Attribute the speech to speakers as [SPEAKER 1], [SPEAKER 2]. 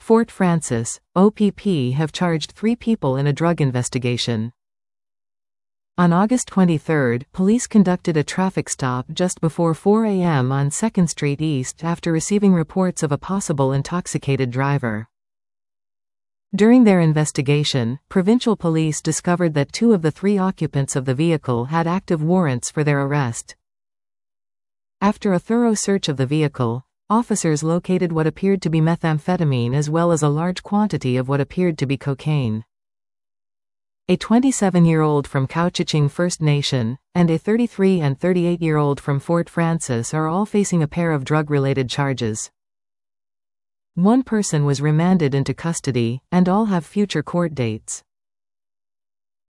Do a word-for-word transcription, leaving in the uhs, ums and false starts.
[SPEAKER 1] Fort Frances, O P P have charged three people in a drug investigation. On August twenty-third, police conducted a traffic stop just before four a m on second Street East after receiving reports of a possible intoxicated driver. During their investigation, provincial police discovered that two of the three occupants of the vehicle had active warrants for their arrest. After a thorough search of the vehicle, officers located what appeared to be methamphetamine as well as a large quantity of what appeared to be cocaine. A twenty-seven-year-old from Couchiching First Nation, and a thirty-three and thirty-eight-year-old from Fort Frances are all facing a pair of drug-related charges. One person was remanded into custody, and all have future court dates.